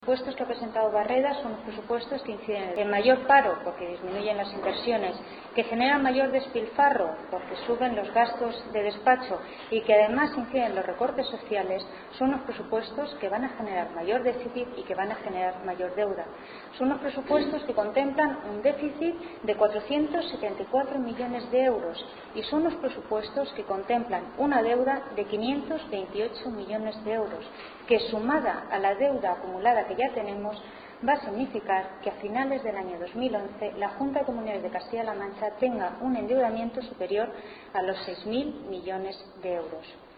Los presupuestos que ha presentado Barreda son los presupuestos que inciden en mayor paro porque disminuyen las inversiones, que generan mayor despilfarro porque suben los gastos de despacho y que además inciden en los recortes sociales. Son los presupuestos que van a generar mayor déficit y que van a generar mayor deuda. Son los presupuestos que contemplan un déficit de 474 millones de euros y son los presupuestos que contemplan una deuda de 528 millones de euros, que sumada a la deuda acumulada que ya tenemos va a significar que a finales del año 2011 la Junta de Comunidades de Castilla-La Mancha tenga un endeudamiento superior a los 6.000 millones de euros.